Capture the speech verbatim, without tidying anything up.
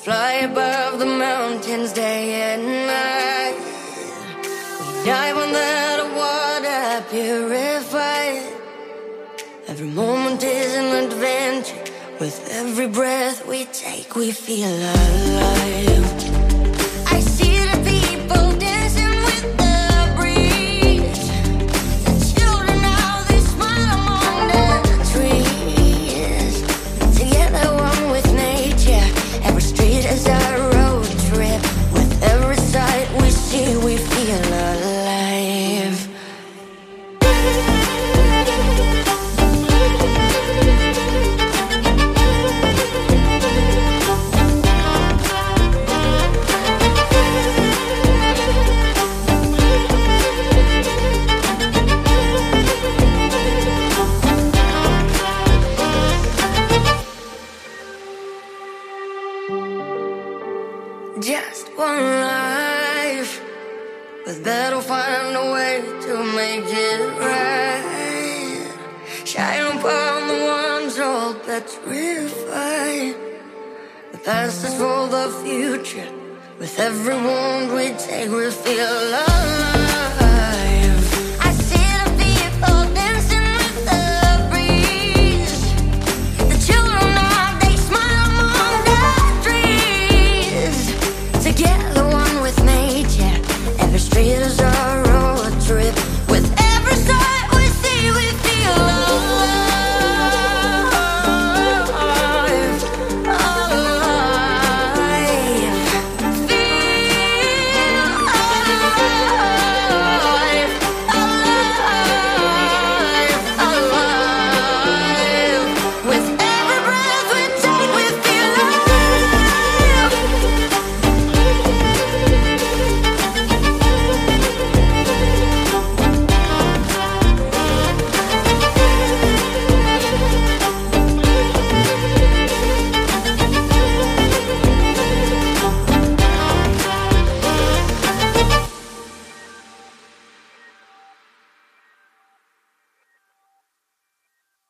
fly above the mountains day and night. We dive on that water purified. Every moment is an adventure. With every breath we take, we feel alive. I see the people dancing with the breeze. The children now, they smile among the trees. Together, one with nature. Every street is our road trip. With every sight we see, we feel alive. Just one life, but that'll find a way to make it right. Shine upon the ones all petrified. The past is for the future. With every wound we take, we feel alive.